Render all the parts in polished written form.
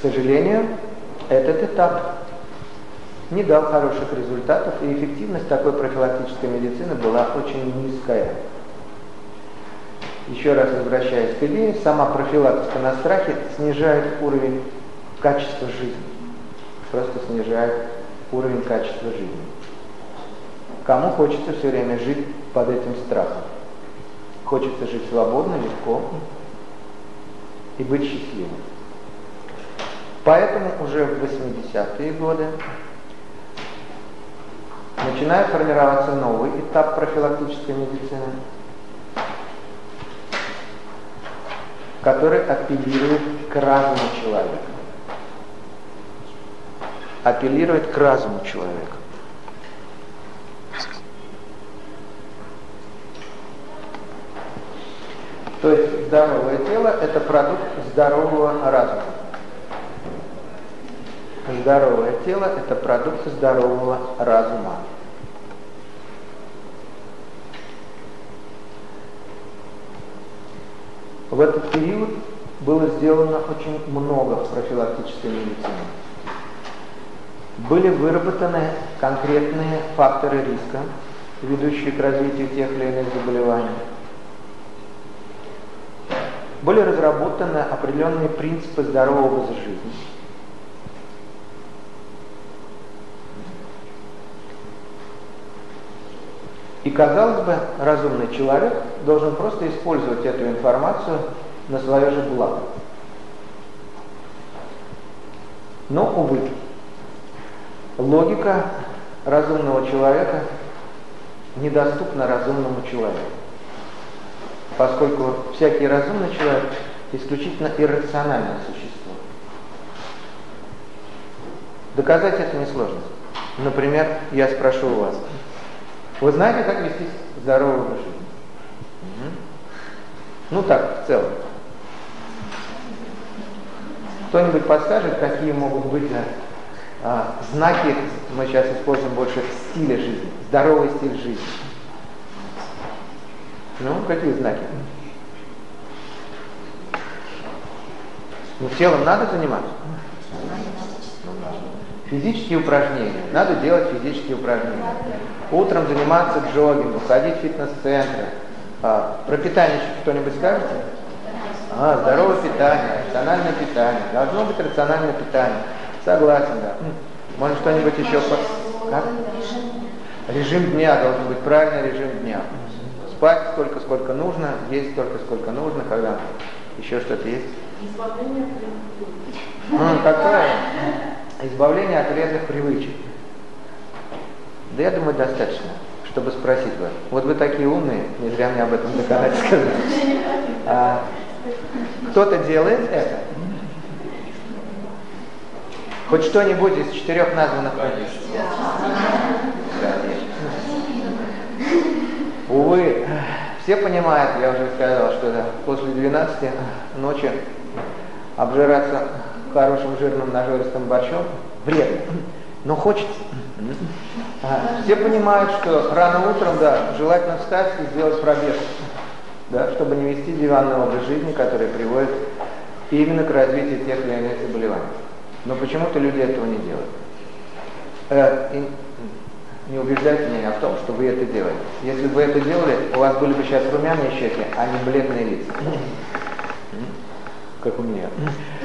сожалению, этот этап не дал хороших результатов, и эффективность такой профилактической медицины была очень низкая. Еще раз возвращаясь к идее, сама профилактика на страхе снижает уровень качества жизни. Просто снижает уровень качества жизни. Кому хочется все время жить под этим страхом? Хочется жить свободно, легко и быть счастливым. Поэтому уже в 80-е годы начинает формироваться новый этап профилактической медицины, который апеллирует к разуму человека. Апеллирует к разуму человека. То есть здоровое тело – это продукт здорового разума. Здоровое тело – это продукт здорового разума. В этот период было сделано очень много в профилактической медицине. Были выработаны конкретные факторы риска, ведущие к развитию тех или иных заболеваний. Были разработаны определенные принципы здорового образа жизни. И, казалось бы, разумный человек должен просто использовать эту информацию на свое же благо. Но, увы, логика разумного человека недоступна разумному человеку, поскольку всякий разумный человек исключительно иррациональное существо. Доказать это несложно. Например, я спрошу у вас: вы знаете, как вести здоровый образ жизни? Ну так, в целом. Кто-нибудь подскажет, какие могут быть знаки, мы сейчас используем больше стиля жизни, здоровый стиль жизни? Ну, какие знаки? Ну, телом надо заниматься? Физические упражнения. Надо делать физические упражнения. Утром заниматься джогингом, ходить в фитнес-центры. Про питание что-нибудь скажете? Здоровое питание, рациональное питание. Должно быть рациональное питание. Согласен, да. Может, что-нибудь еще? Как? Режим дня должен быть, правильный режим дня. Спать столько, сколько нужно, есть столько, сколько нужно, когда еще что-то есть. Избавление от привычек. Какое? Избавление от вредных привычек. Да я думаю, достаточно, чтобы спросить вас. Вот вы такие умные, не зря мне об этом доказать сказали. Кто-то делает это? Хоть что-нибудь из 4 названных позиций? Увы, все понимают, я уже сказал, что после 12 ночи обжираться хорошим жирным нажористым борщом вредно, но хочется. Все понимают, что рано утром, желательно встать и сделать пробежку, чтобы не вести диванный образ жизни, который приводит именно к развитию тех или иных заболеваний. Но почему-то люди этого не делают. И не убеждайте меня в том, что вы это делаете. Если бы вы это делали, у вас были бы сейчас румяные щеки, а не бледные лица. Как у меня.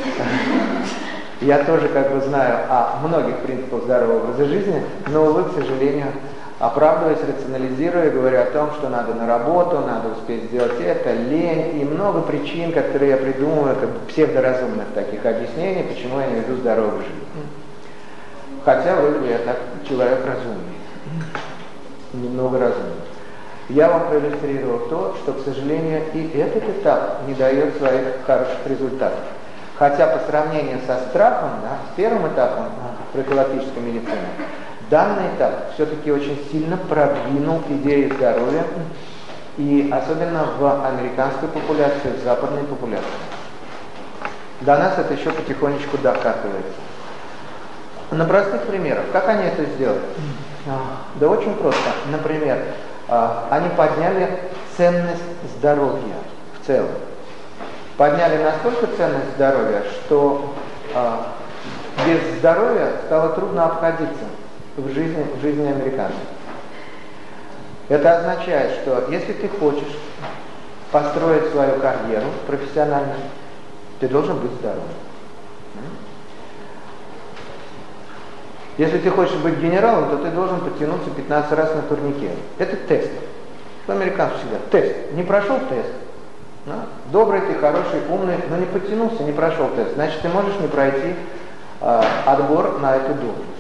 Я тоже знаю о многих принципах здорового образа жизни, но, увы, к сожалению, оправдываясь, рационализируя, говорю о том, что надо на работу, надо успеть сделать это, лень и много причин, которые я придумываю, псевдоразумных таких объяснений, почему я не веду здоровый образ жизни. Хотя вроде бы я так человек разумный, немного разумный. Я вам проиллюстрировал то, что, к сожалению, и этот этап не дает своих хороших результатов. Хотя по сравнению со страхом, с первым этапом профилактической медицины, данный этап все-таки очень сильно продвинул идеи здоровья, и особенно в американской популяции, в западной популяции. До нас это еще потихонечку докатывается. На простых примерах, как они это сделали? Да очень просто. Например, они подняли ценность здоровья в целом. Подняли настолько ценность здоровья, что без здоровья стало трудно обходиться в жизни американцев. Это означает, что если ты хочешь построить свою карьеру профессиональную, ты должен быть здоровым. Если ты хочешь быть генералом, то ты должен подтянуться 15 раз на турнике. Это тест. У американцев всегда тест. Не прошел тест. Добрый ты, хороший, умный, но не подтянулся, не прошел тест. Значит, ты можешь не пройти отбор на эту должность.